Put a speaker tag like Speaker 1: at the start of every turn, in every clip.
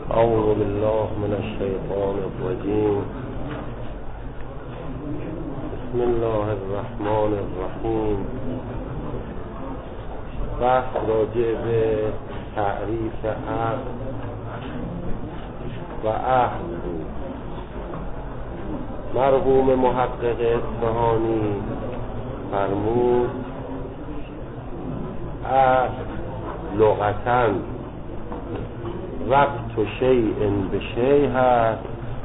Speaker 1: أعوذ بالله من الشيطان الرجيم. بسم الله الرحمن الرحیم. بحث راجع به تعریف عقد و عهد بود. مرحوم محقق اصفهانی فرمود عقد لغتاً ربط شیء به شیء هست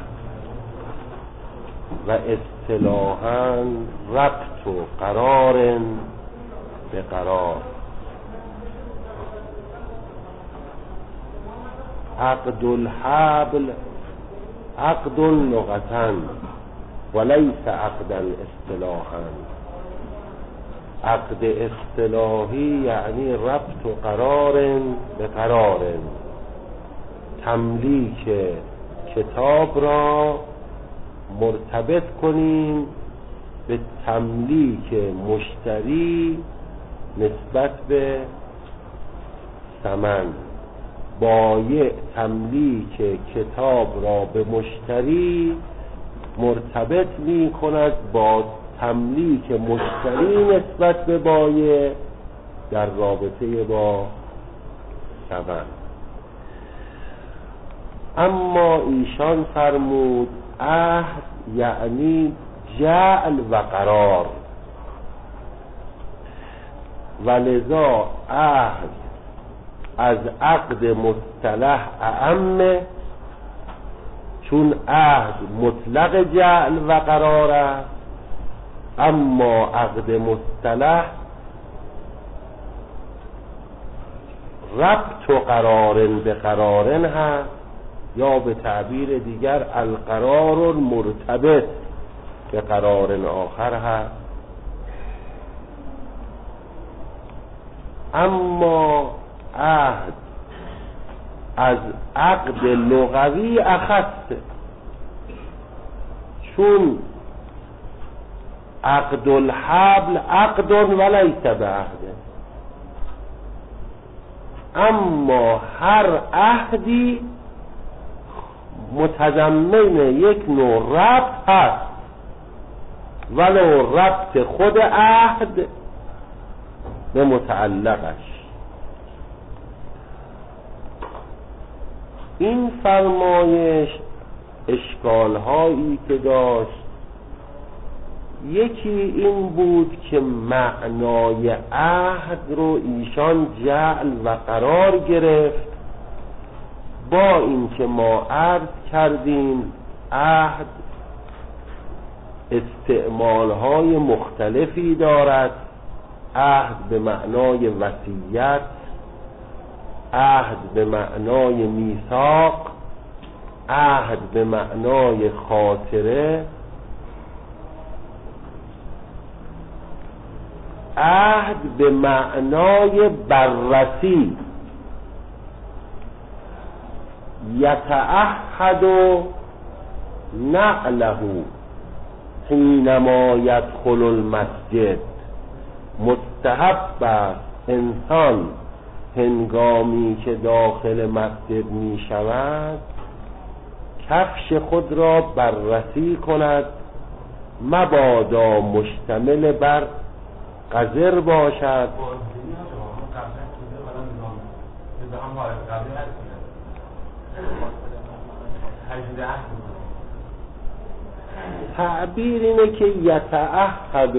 Speaker 1: و اصطلاحاً ربط قرار به قرار. عقد الحبل عقد لغتاً وليس عقدا اصطلاحاً. عقد اصطلاحی یعنی ربط قرار به قرار، تملیک کتاب را مرتبط کنیم به تملیک مشتری نسبت به ثمن. بایع تملیک کتاب را به مشتری مرتبط می کند با تملیک مشتری نسبت به بایع در رابطه با ثمن. اما ایشان فرمود عهد یعنی جعل و قرار، ولذا عهد از عقد مصطلح اعم، چون عهد مطلق جعل و قرار است، اما عقد مصطلح ربط و قرار به قرار هست، یا به تعبیر دیگر القرار مرتبط به قرار آخر هست. اما عهد از عقد لغوی اخص، چون عقد الحبل عقد وليس بعهد، اما هر عهدی متضمن یک نوع ربط هست، ولو ربط خود عهد به متعلقش. این فرمایش اشکال هایی که داشت، یکی این بود که معنای عهد رو ایشان جعل و قرار گرفت، با اینکه ما عرض کردیم عهد استعمالهای مختلفی دارد. عهد به معنای وصیت، عهد به معنای میثاق، عهد به معنای خاطره، عهد به معنای بررسی. یتعهد نعله حینما یدخل المسجد. مستحب است انسان هنگامی که داخل مسجد می شود کفش خود را بررسی کند، مبادا مشتمل بر قذر باشد. تعبیر اینه که یتعهد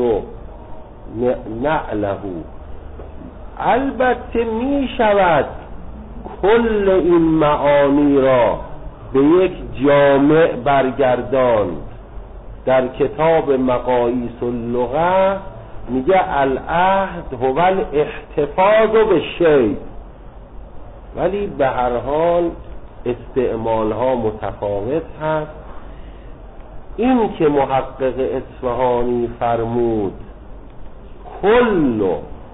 Speaker 1: نعله. البته می شود کل این معانی را به یک جامع برگردان. در کتاب مقاییس اللغه میگه العهد هو الاحتفاظ بالشیء، ولی به هر حال استعمال ها متفاوت هست. این که محقق اصفهانی فرمود کل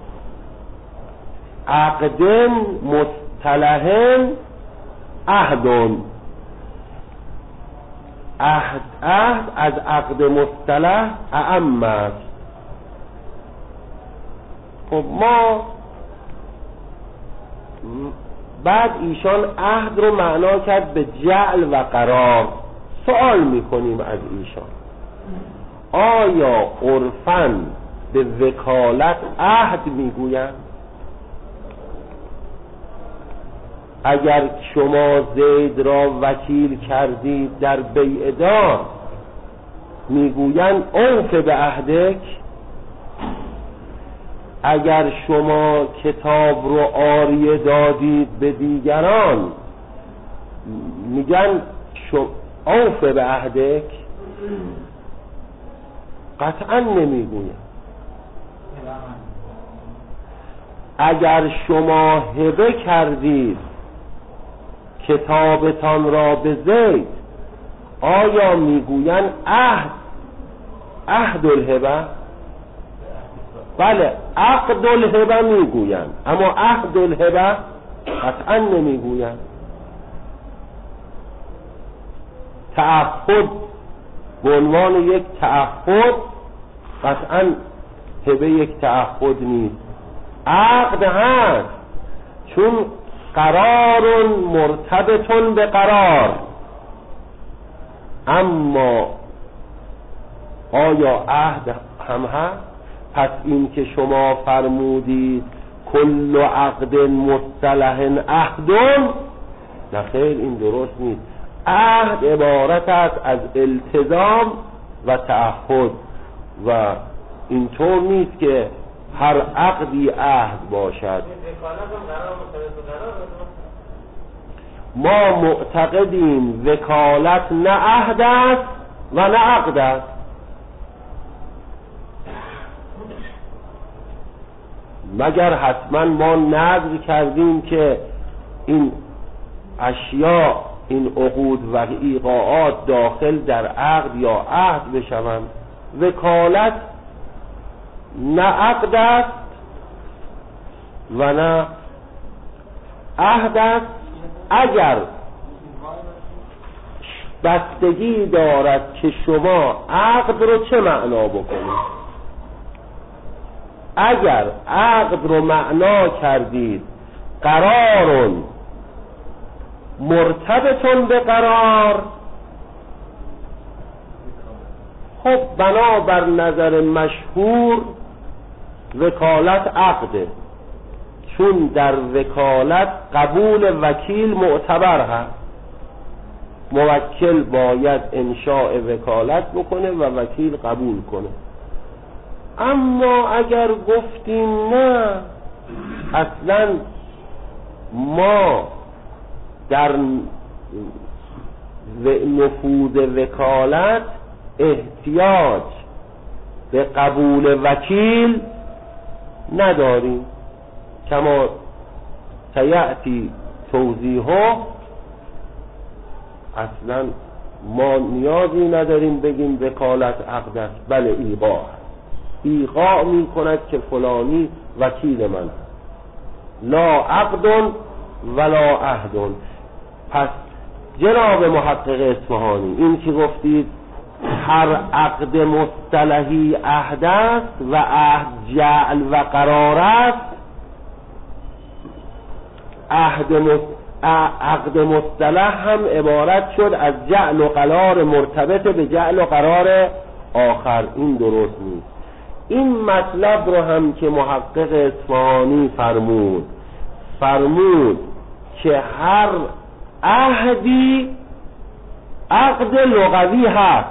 Speaker 1: عقد مصطلح عهد، عهد از عقد مصطلح اعم است. خب ما بعد ایشان عهد رو معنا کرد به جعل و قرار. سوال میکنیم از ایشان، آیا عرفاً به وکالت عهد میگویند؟ اگر شما زید را وکیل کردید در بیع دار میگویند اوف به عهدک. اگر شما کتاب رو عاریه دادید به دیگران میگن اوف به عهدک؟ قطعا نمیگویم. اگر شما هبه کردید کتابتان را به زید، آیا میگوین عهد الهبه؟ بله، عقد الهبه میگوین، اما عهد الهبه قطعا نمیگوین. تعهد به عنوان یک تعهد، قطعا هبه یک تعهد نیست. عقد هست، چون قرار مرتبط به قرار. اما آیا عهد هم هست؟ پس این که شما فرمودید کل عقد مصطلح عهد، نه خیر، این درست نیست. عهد عبارت است از التزام و تعهد و اینطور نیست که هر عقدی عهد باشد. ما معتقدیم وکالت نه عهد است و نه عقد است. مگر حتما ما نذر کردیم که این اشیاء، این عقود و ایقاعات داخل در عقد یا عهد بشوند. وکالت نه عقد است و نه عهد است. اگر بستگی دارد که شما عقد رو چه معنا بکنید. اگر عقد رو معنا کردید قرار مرتبط به قرار، خب بنابر نظر مشهور وکالت عقده، چون در وکالت قبول وکیل معتبر هست. موکل باید انشاء وکالت بکنه و وکیل قبول کنه. اما اگر گفتیم نه، اصلا ما در نفوذ وکالت احتیاج به قبول وکیل نداریم، کما سیأتی توضیحه. اصلا ما نیازی نداریم بگیم وکالت عقد است. بله، ایقاع می کند که فلانی وکیل من است، لا عقد ولا عهد. پس جناب محقق اصفهانی، این که گفتید هر عقد مصطلحی عهد است و عهد جعل و قرار است، عقد مصطلح هم عبارت شد از جعل و قرار مرتبط به جعل و قرار آخر. این درست نیست. این مطلب رو هم که محقق اصفهانی فرمود که هر عهدی عقد لغوی هست،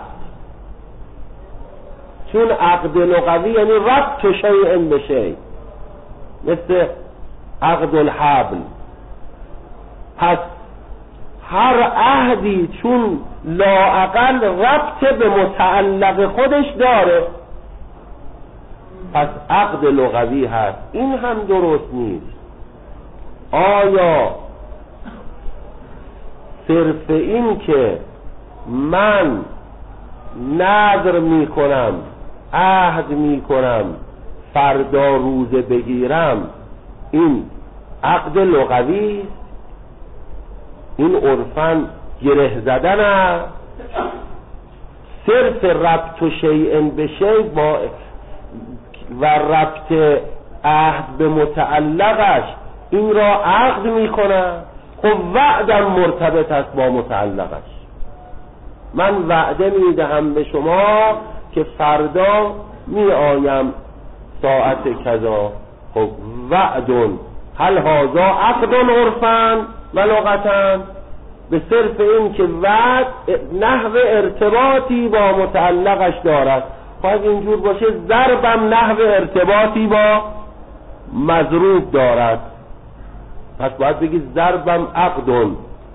Speaker 1: چون عقد لغوی یعنی ربط شیء به شیء، مثل عقد الحبل. پس هر عهدی چون لااقل ربط به متعلق خودش داره، پس عقد لغوی هست. این هم درست نیست. آیا صرف این که من نذر میکنم، عهد میکنم فردا روزه بگیرم، این عقد لغوی؟ این عرفاً گره زدن است. صرف ربط و شیء به شیء و ربط عهد به متعلقش این را عقد میکنم. خب وعدم مرتبط است با متعلقش. من وعده میدهم به شما که فردا می آیم ساعت کذا. خب وعدون هل هذا عقد عرفاً و لغتاً، به صرف این که وعد نحو ارتباطی با متعلقش دارد. خواهد اینجور باشه ضربم نحو ارتباطی با مضروب دارد، پس باید بگید ضربم عقدون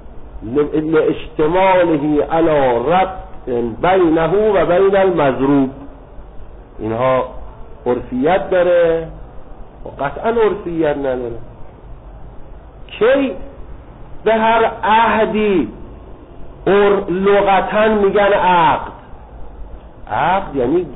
Speaker 1: لاجتماله علی ربط بینه و بین المضروب. اینها عرفیت داره و قطعا عرفیت نداره. کی به هر عهدی لغتاً میگن عقد؟ عقد یعنی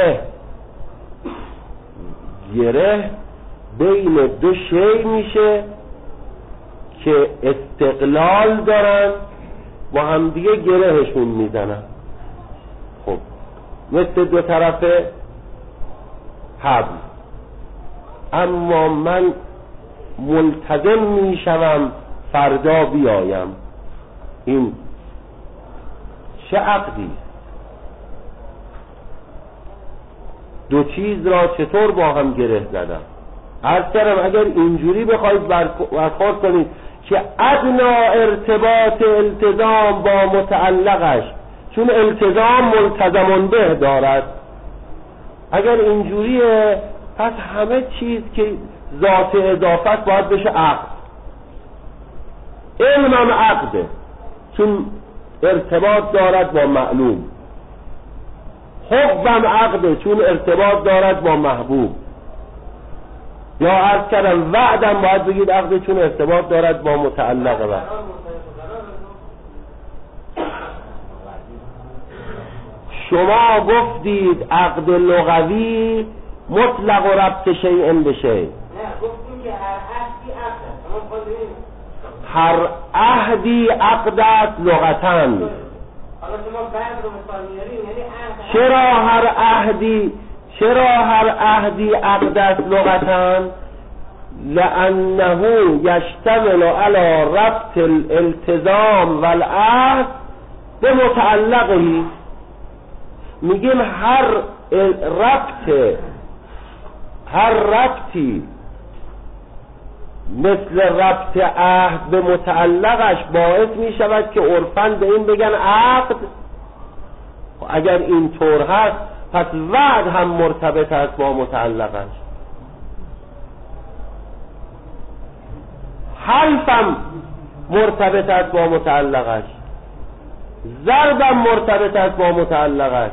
Speaker 1: گره بین دو شی میشه که استقلال دارن و همدیگه گرهشون میزنن. خب مثل دو طرف حبل. اما من ملتزم میشم فردا بیایم. این چه عقدی؟ دو چیز را چطور با هم گره زدم؟ عرض کردم اگر اینجوری بخواید برخورد کنید که ادنا ارتباط التزام با متعلقش، چون التزام ملتزم به دارد، اگر اینجوریه پس همه چیز که ذات اضافت باید بشه عقد. علمم عقده چون ارتباط دارد با معلوم. حبم عقده چون ارتباط دارد با محبوب. یا عرض کردم وعدم باید بگید عقده چون ارتباط دارد با متعلق وعد. شما گفتید عقد لغوی مطلق و ربط شیء به شیء.
Speaker 2: نه گفتیم که
Speaker 1: هر عهدی عقد است لغتاً.
Speaker 2: حالا شما بعد رو مثال میاریم یعنی عهد. چرا هر عهدی عقد است لغتاً؟ لأنه یشتمل علی ربط الالتزام والعهد به متعلقی. میگیم هر ربطی مثل ربط عهد به متعلقش باعث می شود که عرفاً به این بگن عقد. اگر این طور هست پس وعد هم مرتبط است با متعلقش. حلفم مرتبط است با متعلقش. ضربم مرتبط است با متعلقش.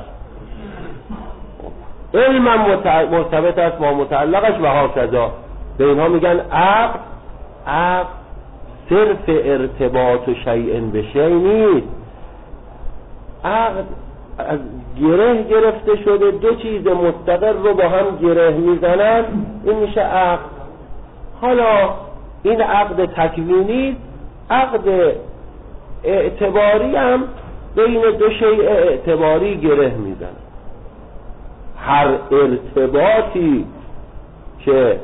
Speaker 2: علمم مرتبط است با متعلقش و هاکذا. به اینها میگن عقد. عقد صرف ارتباط و شیء به شیء نیست. عقد از گره گرفته شده، دو چیز مستقل رو با هم گره میزنن، این میشه عقد. حالا این عقد تکوینی، عقد اعتباری هم بین دو شیء اعتباری گره میزنن. هر ارتباطی که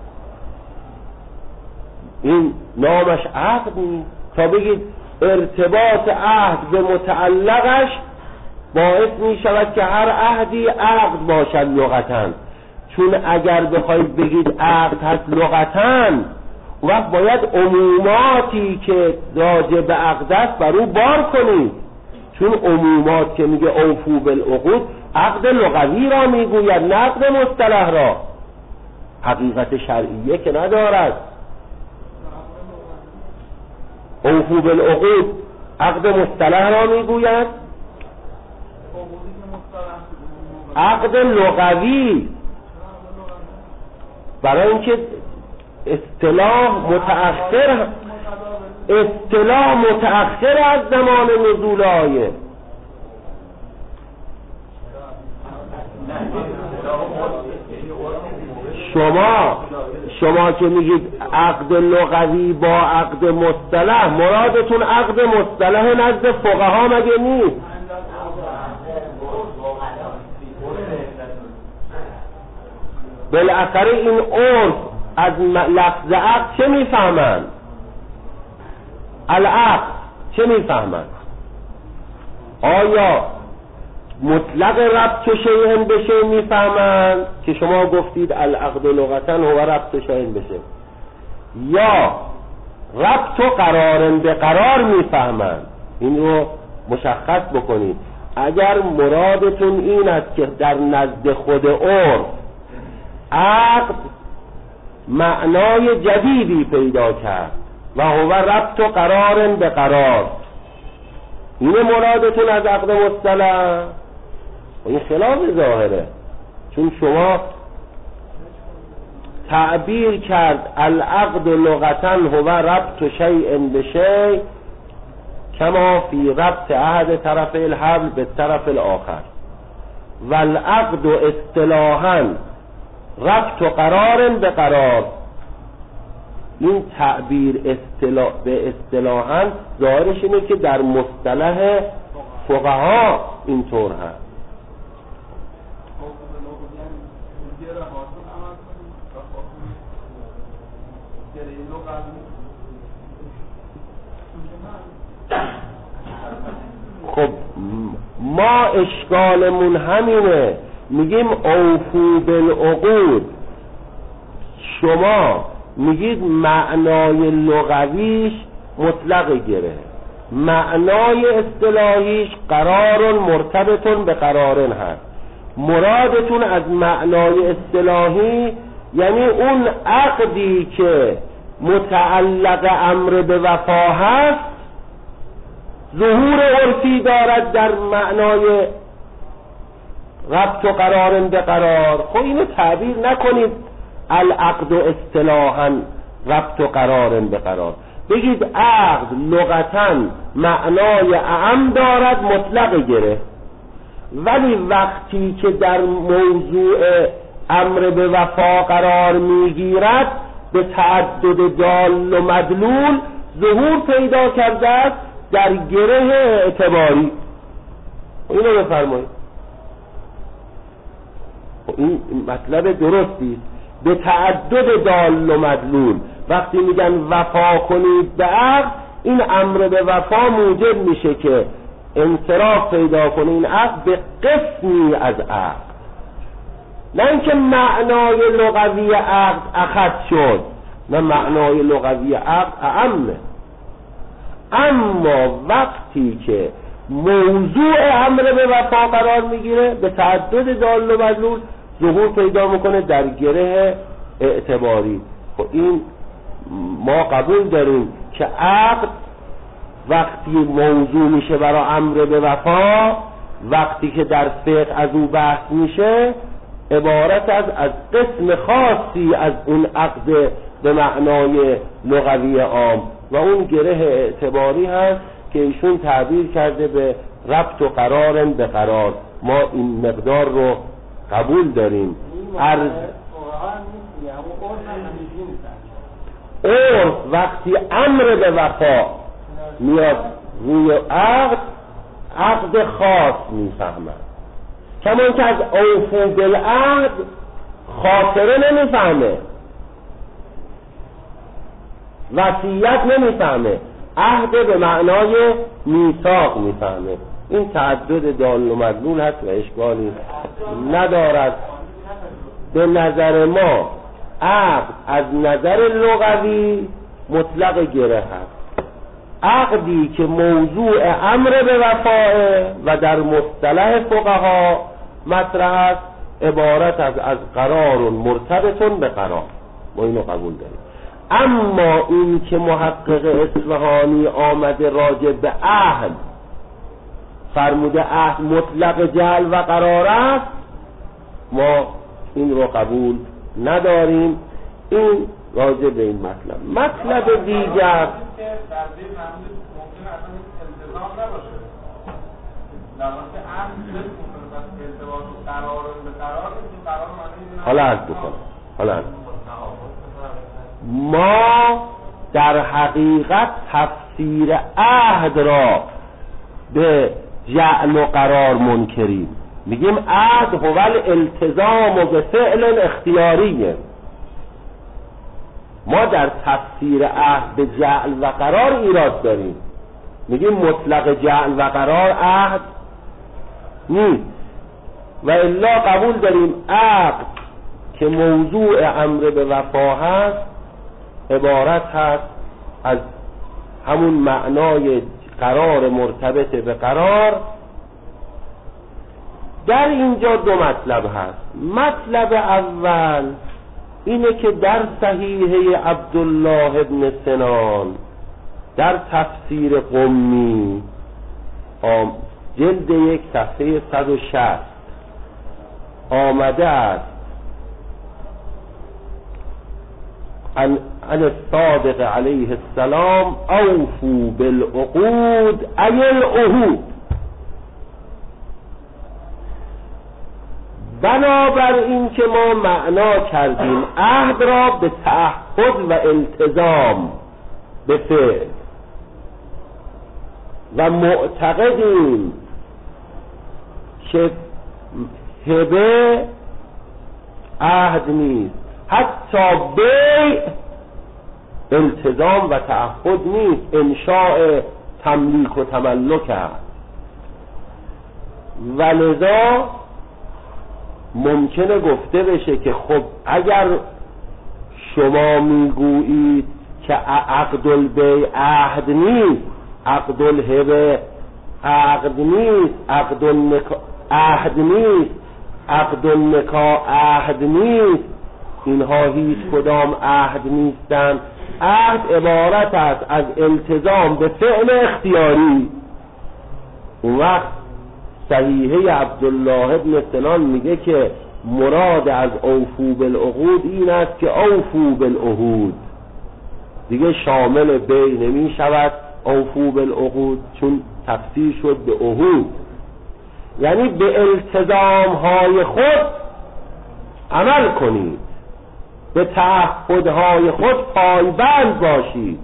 Speaker 2: این نامش عقد نیست، تا بگید ارتباط عهد به متعلقش باعث می شود که هر عهدی عقد باشد لغتاً. چون اگر بخواید بگید عقد هست لغتاً، وقت باید عموماتی که راجع به عقد است بر او بار کنید. چون عمومات که میگه اوفو بالعقود عقد لغوی را میگوید، نه عقد مصطلح را. حقیقت شرعیه که ندارد. اوفو بالعقود عقد مصطلح را میگوید، عقد لغوی برای اینکه اصطلاح متأخر از زمان نزول آیه. شما که میگید عقد لغوی با عقد مصطلح، مرادتون عقد مصطلح نزد فقها مگه نیست؟ بالاخره این عرف از لفظ عقد چه میفهمند؟ العقد چه میفهمند؟ آیا مطلق ربط شیء به شیء میفهمند که شما گفتید العقد لغتا هو ربط شیء به شیء، یا ربط و قرار به قرار میفهمند؟ این رو مشخص بکنید. اگر مرادتون این است که در نزد خود عرف عقد معنای جدیدی پیدا کرد و هو ربط و قرار به قرار، این مرادتون از عقد مصطلح، این خلاف ظاهره، چون شما تعبیر کرد العقد لغتا هو ربط شیء به شیء کما فی ربط احد طرف الحبل به طرف الاخر و العقد اصطلاحا ربط قرار به قرار. این تعبیر به اصطلاحا ظاهرش اینه که در مصطلح فقها اینطور هست. خب ما اشکالمون همینه، میگیم اوفو بالعقود، شما میگید معنای لغویش مطلق گره، معنای اصطلاحیش قرار مرتبط به قرار هست. مرادتون از معنای اصطلاحی یعنی اون عقدی که متعلق امر به وفا هست ظهور عرفی دارد در معنای ربط و قرار به قرار. خب اینو تعبیر نکنید العقد اصطلاحا ربط و قرار به قرار، بگید عقد لغتا معنای اعم دارد مطلق گره، ولی وقتی که در موضوع امر به وفا قرار میگیرد به تعدد دال و مدلول ظهور پیدا کرده است در گره اعتباری. اینو بفرمایید. این مطلب درستی، به تعدد دال و مدلول. وقتی میگن وفا کنید به عقد، این امر به وفا موجب میشه که انصراف پیدا کنه این عقد به قسمی از عقد، نه اینکه معنای لغوی عقد اخذ شد، نه معنای لغوی عقد اعمه. اما وقتی که موضوع امر به وفا قرار میگیره به تعدد دال و مدلول ظهور پیدا میکنه در گره اعتباری. خب این ما قبول داریم که عقد وقتی موضوع میشه برای امر به وفا، وقتی که در فقه از او بحث میشه، عبارت از قسم خاصی از اون عقد به معنای لغوی عام و اون گره اعتباری هست که ایشون تعبیر کرده به ربط و قرار به قرار. ما این مقدار رو قبول داریم. عرف وقتی امر به وفا میاد روی عقد خاص میفهمد، کما اینکه از اوفو بالعقد خاطره نمیفهمه، وصیت نمیفهمه، عهد به معنای میثاق میفهمه. این تعدد دال و مدلول هست و اشکالی ندارد. به نظر ما عقد از نظر لغوی مطلق گره هست. عقدی که موضوع امر به وفاه و در مصطلح فقها مطرح است عبارت از قرار مرتبط به قرار. ما اینو قبول داریم. اما این که محقق اصفهانی آمده راجع به عهد فرموده عهد مطلق جعل و قرار است، ما این رو قبول نداریم. این راجع به این مطلب دیگر حالا عرض بکنم. ما در حقیقت تفسیر عهد را به جعل و قرار منکریم. میگیم عهد هو الالتزام به فعل اختیاریه.
Speaker 1: ما در تفسیر عهد به جعل و قرار ایراد داریم، میگیم مطلق جعل و قرار عهد نیست، و الا قبول داریم عقد که موضوع امر به وفا هست عبارت هست از همون معنای قرار مرتبط به قرار. در اینجا دو مطلب هست. مطلب اول اینه که در صحیحه عبدالله ابن سنان در تفسیر قمی جلد 1 صفحه 160 آمده است عن الصادق علیه السلام اوفو بالعقود ای العهود. بنابر این که ما معنا کردیم عهد را به تعهد و التزام به فعل و معتقدیم که هبه عهد نیست، حتی بیع التزام و تعهد نیست، انشاء تملیک و تملک است. ولذا ممکنه گفته بشه که خب اگر شما میگویید که عقد البیع عهد نیست، عقد الهبه عقد نیست، عقد النکاح عهد نیست، عقد النکاح عهد نیست، اینها هیچ کدام عهد نیستند. عهد عبارت است از التزام به فعل اختیاری. اون وقت صحیحه عبدالله ابن سنان میگه که مراد از اوفو بالعقود این است که اوفو بالعهود، دیگه شامل بیع نمی شود اوفو بالعقود، چون تفسیر شد به عهود، یعنی به التزام های خود عمل کنید، به تعهدهای خود پایبند باشید.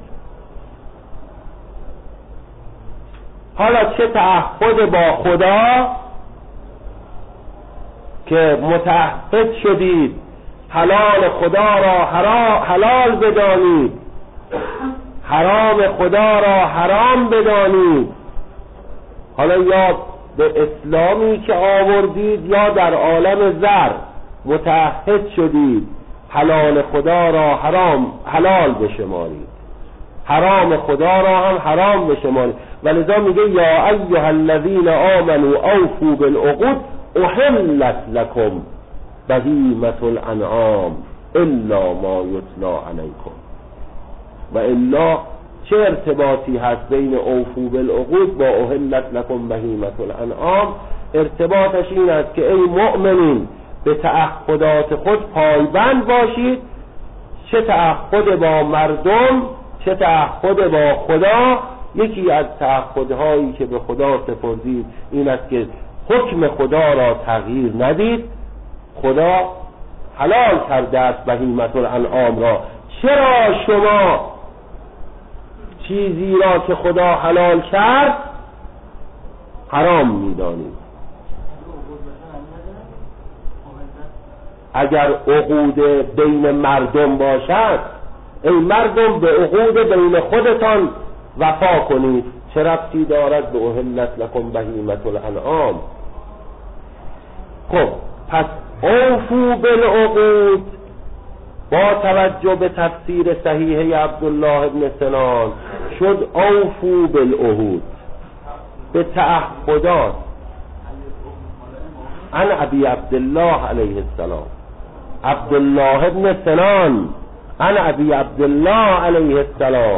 Speaker 1: حالا چه تعهد با خدا که متعهد شدید حلال خدا را حلال بدانید، حرام خدا را حرام بدانید، حالا یا به اسلامی که آوردید یا در عالم زر متعهد شدید حلال خدا را حلال بشمارید، حرام خدا را هم حرام بشمارید. ولذا میگه یا ایها الذین آمنوا اوفوا بالعقود احلت لكم بهیمة الانعام الا ما یتلی علیکم. و الا چه ارتباطی هست بین اوفوا بالعقود با احلت لكم بهیمة الانعام؟ ارتباطش این است که ای مؤمنین به تعهدات خود پایبند باشید، چه تعهد با مردم چه تعهد با خدا. یکی از تعهدهایی که به خدا سپردید این است که حکم خدا را تغییر ندید. خدا حلال کرده است بهیمة الانعام را، چرا شما چیزی را که خدا حلال کرد حرام می‌دانید؟ اگر عقود بین مردم باشد، ای مردم به عقود بین خودتان وفا کنید، چه ربطی دارد به احلت لکم بهیمة الانعام؟ خب پس اوفو بالعقود با توجه به تفسیر صحیحه عبدالله ابن سنان شد اوفو بالعهود، به تعهدات. عن ابی عبدالله علیه السلام، عبدالله ابن سنان عن ابی عبدالله علیه السلام.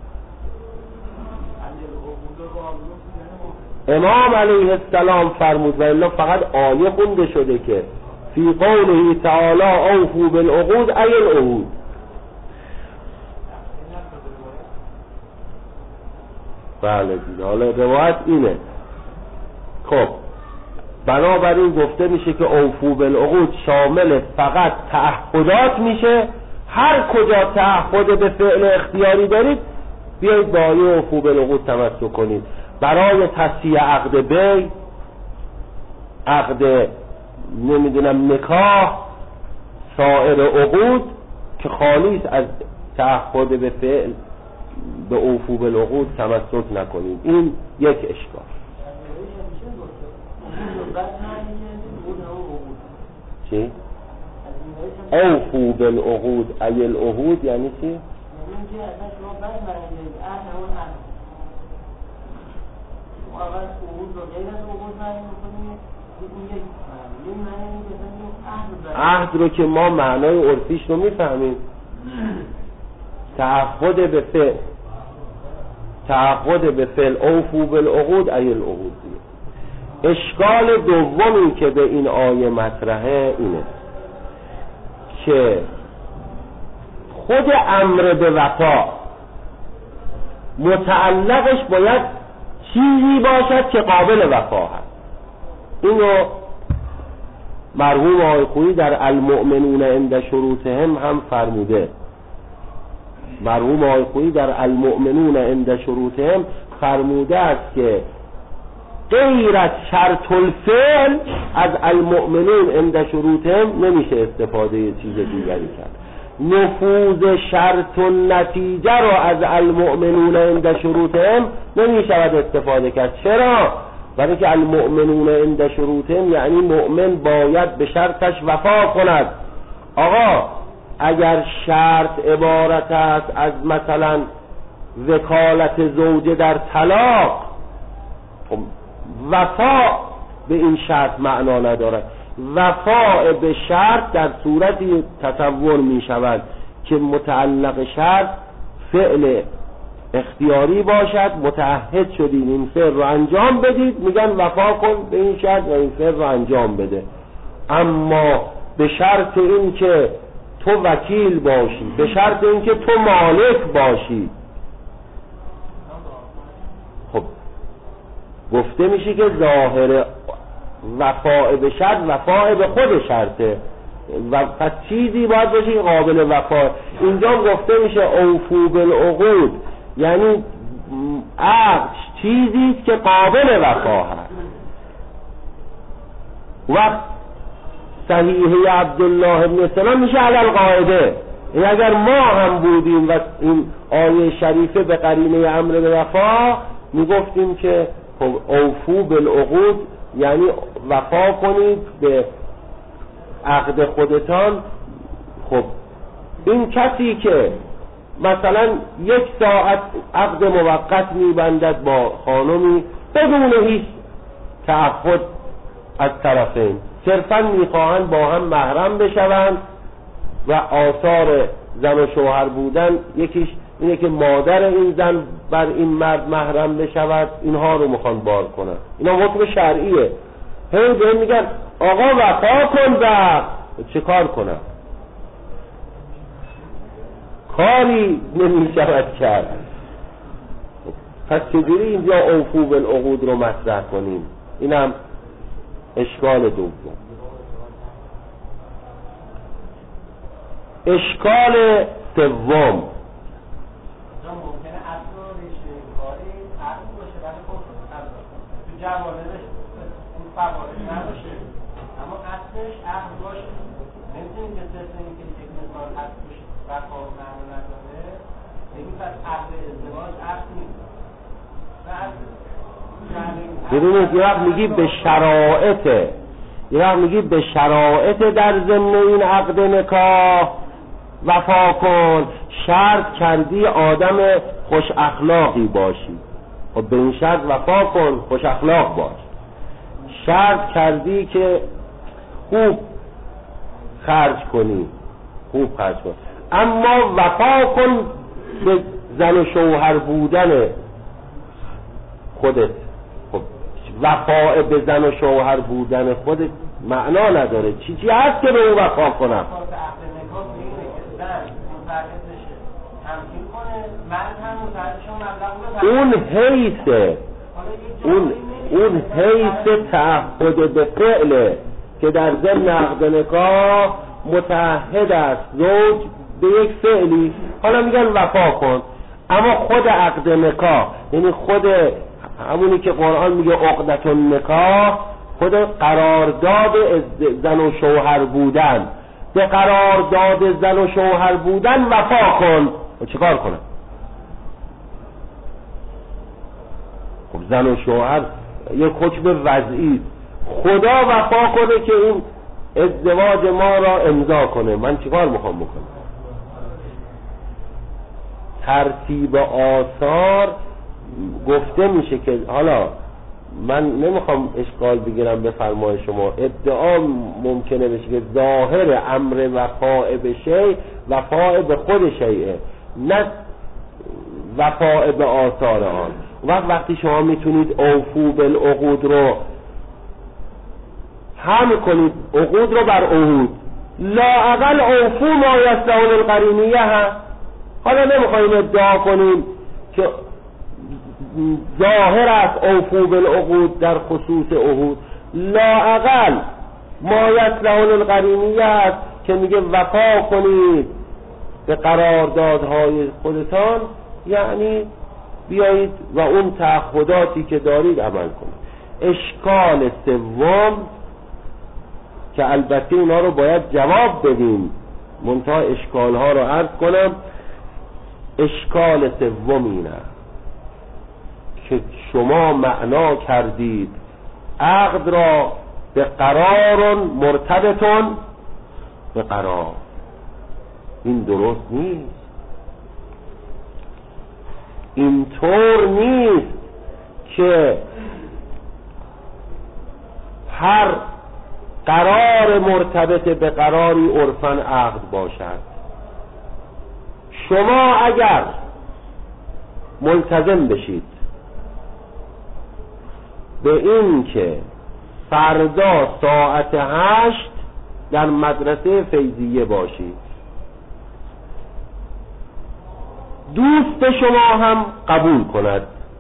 Speaker 1: امام علیه السلام فرمود و الا فقط آیه خونده شده که فی قوله تعالی اوفوا بالعقود ای العهود. بله دیگه، حالا روایت اینه. خب بنابراین گفته میشه که اوفوا بالعقود شامل فقط تعهدات میشه. هر کجا تعهد به فعل اختیاری دارید بیایید با آیه اوفوا بالعقود تمسک کنید. برای تصحیح عقد بیع، عقد نمیدونم نکاح، سایر عقود که خالی از تعهد به فعل به اوفو بالعقود تمسک نکنید. این یک اشکال. چی؟ اوفو بالعقود ای العقود یعنی چی؟ عهد رو که ما معنای عرفیش رو میفهمیم، تعهد به فعل، تعهد به فعل اوفو بالعقود ای العقود. اشکال دومی که به این آیه مطرحه اینه که خود امر به وفا متعلقش باید چیزی باشد که قابل وفا هست. اینو مرحوم آقای خویی در المؤمنون عند شروطهم هم فرموده. مرحوم آقای خویی در المؤمنون عند شروطهم فرموده است که غیر از شرط الفعل از المؤمنون عند شروطهم نمیشه استفاده چیز دیگری کرد. نفوذ شرط و نتیجه را از المؤمنون عند شروطهم نمیشود استفاده کرد. چرا؟ برای که المؤمنون عند شروطهم یعنی مؤمن باید به شرطش وفا کند. آقا اگر شرط عبارت است از مثلا وکالت زوجه در طلاق، وفا به این شرط معنا ندارد. وفا به شرط در صورتی تصور می شود که متعلق شرط فعل اختیاری باشد، متعهد شدید این فعل رو انجام بدید، میگن وفا کن به این شرط و این فعل رو انجام بده. اما به شرط این که تو وکیل باشی، به شرط این که تو مالک باشی، خب گفته میشه که ظاهر وفا به شرط وفا به خود شرطه و پس چیزی باید باشه که قابل وفا. اینجا گفته میشه اوفو بالعقود یعنی عقد چیزی که قابل وفا هست. وقت صحیحه عبدالله ابن سلام میشه علی القاعده. این اگر ما هم بودیم و این آیه شریفه به قرینه امر به وفا میگفتیم که اوفو بالعقود یعنی وفا کنید به عقد خودتان. خب این کسی که مثلا 1 ساعت عقد موقت میبندد با خانمی بدون هیچ تعهد از طرفین، صرفا میخواهند با هم محرم بشوند و آثار زن و شوهر بودن یکیش اینه که مادر این زن بر این مرد محرم بشود، اینها رو میخوان بار کنن. اینا حکم شرعیه. هی به این میگن آقا وفا کن و چه کار کنم؟ کاری نمیشود کرد. پس چجوری اینجا اوفو بالعقود رو مطرح کنیم؟ اینم اشکال دوم. اشکال سوم
Speaker 2: جوانبش اون فوارش نباشه اما اصلش عقل باشه. نمیتونیم که صرف این که یک مثال اصلش وفا و معنی نداره بگیم پس عقل ازدواج عقل نیست.
Speaker 1: ببینید یه وقت میگی به شرائطه، یه وقت میگی به شرائط در ضمن این عقد نکاح وفا کن، شرط کردی آدم خوش اخلاقی باشی. خب به این شرط وفا کن، خوش اخلاق باش. شرط کردی که خوب خرج کنی، خوب خرج کن، اما وفا کن به زن و شوهر بودن خودت. خب وفا به زن و شوهر بودن خودت معنا نداره. چی هست که به اون وفا کنم؟ اون حیثه، اون حیث تعهد به فعله که در ضمن عقد نکاح متعهد است زوج به یک فعلی، حالا میگن وفا کن. اما خود عقد نکاح یعنی خود همونی که قرآن میگه عقدة النکاح، خود قرارداد زن و شوهر بودن، به قرارداد زن و شوهر بودن وفا کن.
Speaker 2: چه کار کنم؟ خب زن و شوهر یک حکم وضعی، خدا وفا کنه که این ازدواج ما را امضا کنه، من چه کار میخوام بکنم؟ ترتیب آثار گفته میشه که حالا من نمیخوام اشکال بگیرم به فرمای شما، ادعا ممکنه بشه که ظاهر امر وفاء به شیء وفاء به خود شیء، نه وفاء به آثار آن. وقتی شما میتونید اوفو بالعقود رو هم کنید، عقود رو بر عهود، لااقل اوفو ما یصلح القرینیه هست. حالا نمیخوایم ادعا کنیم که ظاهر است اوفو بالعقود در خصوص عهود، لااقل ما یصلح القرینیه است که میگه وفا کنید به قراردادهای خودتان، یعنی بیایید و اون تعهداتی که دارید عمل کنید. اشکال سوم که البته اینا رو باید جواب بدیم، منتها اشکالها رو عرض کنم. اشکال سوم اینه که شما معنا کردید عقد را به قرار مرتبطون به قرار. این درست نیست، اینطور نیست که هر قرار مرتبط به قراری عرفاً عقد باشد. شما اگر ملتزم بشید به این که فردا ساعت 8 در مدرسه فیضیه باشید، دوست شما هم قبول کند،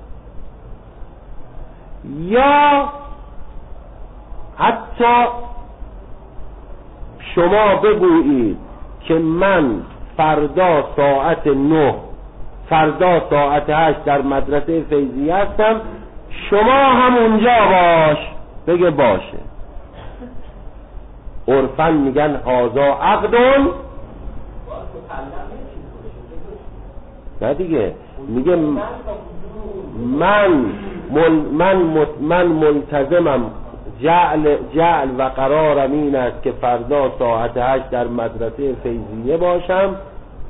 Speaker 2: یا حتی شما بگویید که من فردا ساعت 9 فردا ساعت 8 در مدرسه فیضیه هستم، شما هم اونجا باش، بگه باشه. عرفاً میگن هذا عقدون، نه دیگه، میگه من ملتزمم، جعل و قرارم این است که فردا ساعت 8 در مدرسه فیضیه باشم،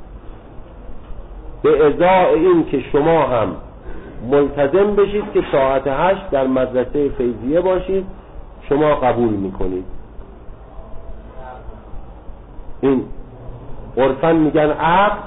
Speaker 2: به ازای این که شما هم ملتزم بشید که ساعت 8 در مدرسه فیضیه باشید، شما قبول میکنید. این عرفاً میگن عقد.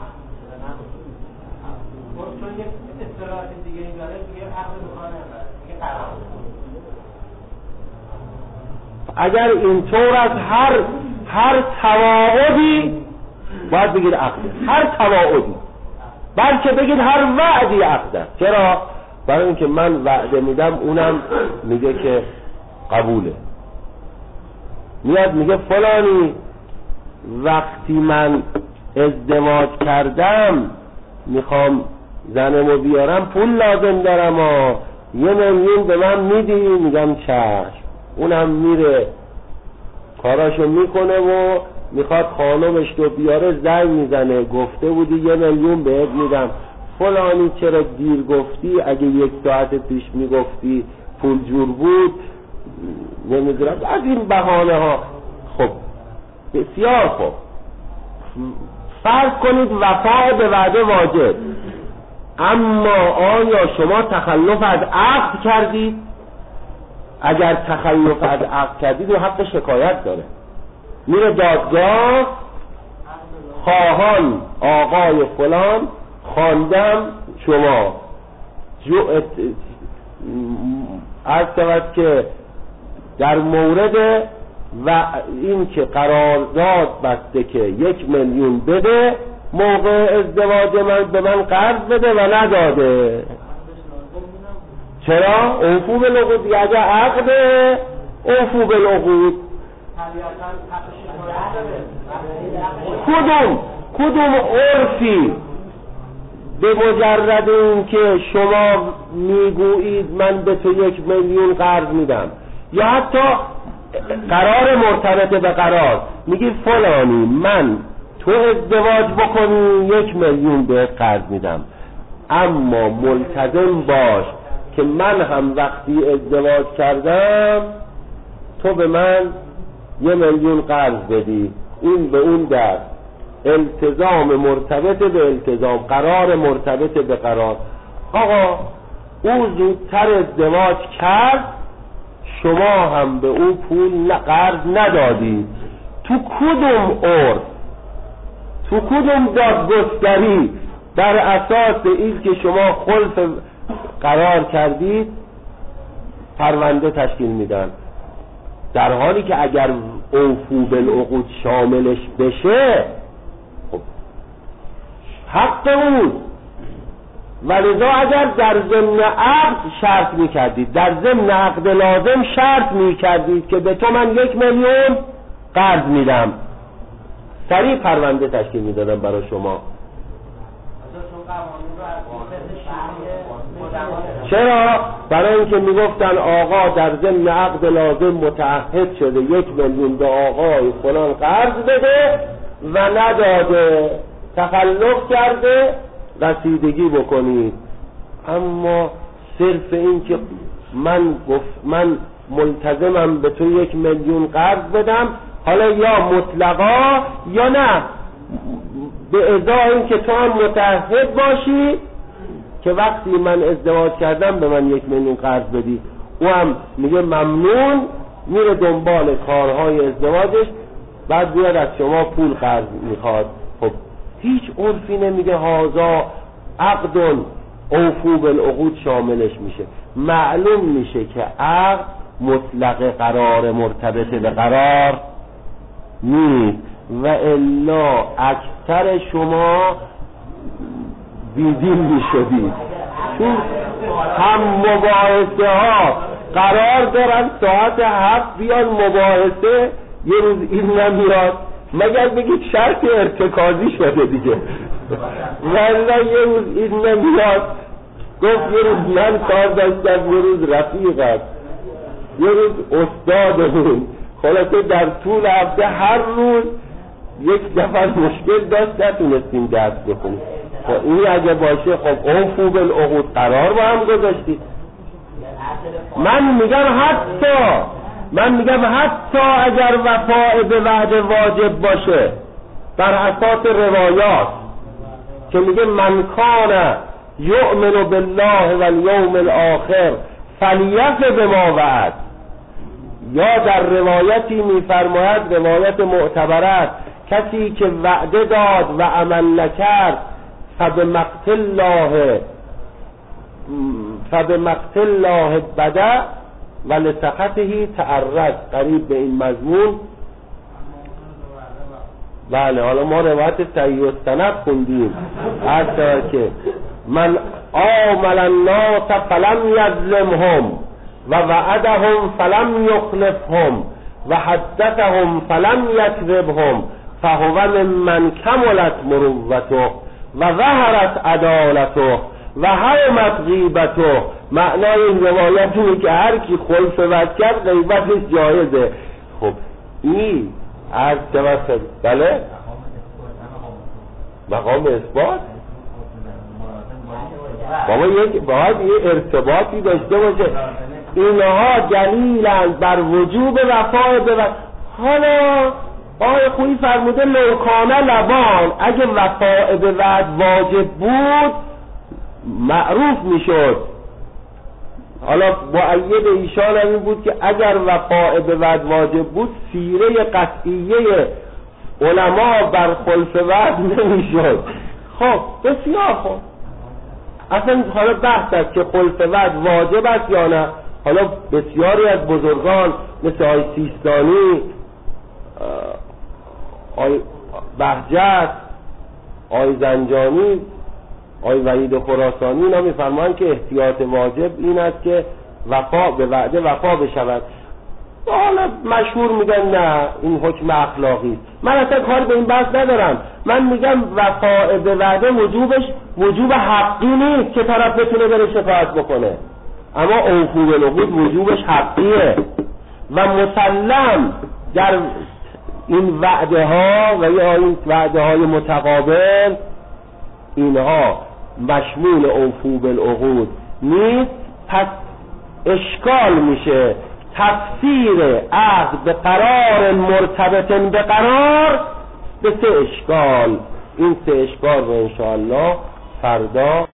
Speaker 2: اگر اینطور از هر تواعدی باید بگید عقده، هر تواعدی، بلکه بگید هر وعدی عقده. چرا؟ برای اینکه من وعده میدم، اونم میگه که قبوله. میاد میگه فلانی وقتی من ازدواج کردم میخوام زنمو بیارم، پول لازم دارم و 1 میلیون به من میدی؟ میگم چشم. اونم میره کاراشو میکنه و میخواد خانمش رو بیاره، زنگ میزنه گفته بودی 1 میلیون بهت میدم، فلانی چرا دیر گفتی؟ اگه 1 ساعت پیش میگفتی پول جور بود. نمیدونم از این بهانه ها. خب بسیار خوب، فرض کنید وفا به وعده واجب، اما آیا شما تخلف از عقد کردید؟ اگر تخلف از عقد کردید و حق شکایت داره، میره دادگاه، خواهان آقای فلان خواندم شما عرض شود که در مورد و این که قرارداد بسته که 1 میلیون بده موقع ازدواج من، به من قرض بده و نداده. چرا؟ اوفو بالعقود. اگه عقده اوفو بالعقود. کدوم عرفی به مجرد این که شما میگویید من به تو 1 میلیون قرض میدم، یا حتی قرار مرتبط به قرار، میگی فلانی من
Speaker 1: تو ازدواج بکنی 1 میلیون بهت قرض میدم، اما ملتزم باش که من هم وقتی ازدواج کردم تو به من 1 میلیون قرض بدی. این به اون در التزام مرتبط به التزام، قرار مرتبط به قرار. آقا او زودتر ازدواج کرد، شما هم به او پول قرض ندادید. تو کدوم عرف، تو کدوم دادگستری در اساس این که شما خلف قرار کردید پرونده تشکیل میدن؟ در حالی که اگر اوفو بالعقود شاملش بشه خب حق اون. ولذا اگر در ضمن عقد شرط میکردید، در ضمن عقد لازم شرط میکردید که به تو من 1 میلیون قرض میدم، سریع پرونده تشکیل میدادم برای شما. چرا؟ برای اینکه میگفتن آقا در ضمن عقد لازم متعهد شده 1 میلیون به آقای فلان قرض بده و نداده، تخلف کرده، رسیدگی بکنید. اما صرف این که من ملتزمم به تو 1 میلیون قرض بدم، حالا یا مطلقا یا نه به ازای این که تو هم متعهد باشی که وقتی من ازدواج کردم به من 1 میلیون قرض بدی. او هم میگه ممنون، میره دنبال کارهای ازدواجش، بعد بیاد از شما پول قرض میخواد. خب هیچ عرفی نمیگه هازا عقد اوفو بالعقود شاملش میشه. معلوم میشه که عقد مطلق قرار مرتبط به قرار نیست و الا اکثر شما بیدین میشدید. چون هم مباحثه ها قرار دارن ساعت 7 بیان مباحثه، یه روز این نمیاد مگر بگید شرط ارتکازی شده دیگه، ولی یه روز این نمیاد. گفت یه روز من کار داشتم، یه روز رفیقم، یه روز استادمون. خلاصه در طول هفته هر روز یک دفعه مشکل داشت، نتونستیم درس بخونیم. خب این اگه باشه خب اوفو بالعقود قرار با هم گذاشتید. من میگم حتی اگر وفاء به وعده واجب باشه بر اساس روایات که میگه من کان یؤمن بالله والیوم الاخر فلیف بما وعد، یا در روایتی میفرماید، روایت معتبرت، کسی که وعده داد و عمل نکرد فبمقت الله بدا و لسخطه تعرض، قریب به این مضمون. بله حالا ما روایت صحیح السند خوندیم، هر که من آمل الناس فلم یظلمهم و وعدهم فلم یخلفهم و حدثهم فلم یکذبهم فهو ممن کملت مروته و ظهرت عدالته و حرمت غیبته. معنای این روایت اینه که هر کی خلف وعده کرد غیبتش جایزه. خب این از توسط بله مقام اثبات بابا باید یه ارتباطی داشته باشه. اینها دلیلن بر وجوب وفای به حالا آقای خویی فرموده لوکانه لبان، اگه وفای به وعد واجب بود معروف میشد. حالا مؤید ایشان هم این بود که اگر وفای به وعد واجب بود سیره قطعیه علما بر خلف وعد نمیشد. خب بسیار خوب، اصلا حالا بحث است که خلف وعد واجب است یا نه. حالا بسیاری از بزرگان مثل آقای سیستانی، آقای بهجت، آقای زنجانی، آقای وحید خراسانی اینا میفرمایند که احتیاط واجب این است که وفا به وعده وفا بشود. حالا مشهور میگن نه این حکم اخلاقی. من اصلا کار به این بحث ندارم. من میگم وفا به وعده وجوبش وجوب حقی نیست که طرف بتونه بره شفاعت بکنه، اما اوفو بالعقود وجوبش حقیه و مسلم در
Speaker 2: این وعده ها و یا این وعده های متقابل اینها مشمول اوفو بالعقود نیست. پس اشکال میشه تفسیر عقد به قرار مرتبط به قرار به 3 اشکال. این 3 اشکال رو انشاءالله فردا